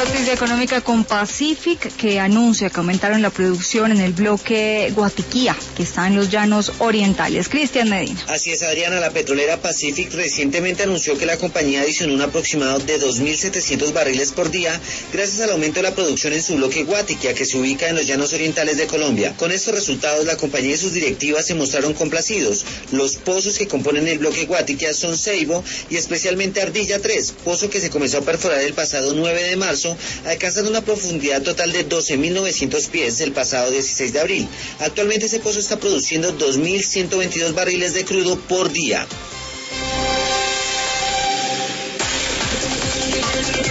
Noticia económica con Pacific, que anuncia que aumentaron la producción en el bloque Guatiquía, que está en los llanos orientales. Cristian Medina. Así es, Adriana. La petrolera Pacific recientemente anunció que la compañía adicionó un aproximado de 2.700 barriles por día gracias al aumento de la producción en su bloque Guatiquía, que se ubica en los llanos orientales de Colombia. Con estos resultados, la compañía y sus directivas se mostraron complacidos. Los pozos que componen el bloque Guatiquía son Ceibo y especialmente Ardilla 3, pozo que se comenzó a perforar el pasado 9 de marzo, alcanzando una profundidad total de 12.900 pies el pasado 16 de abril. Actualmente ese pozo está produciendo 2.122 barriles de crudo por día.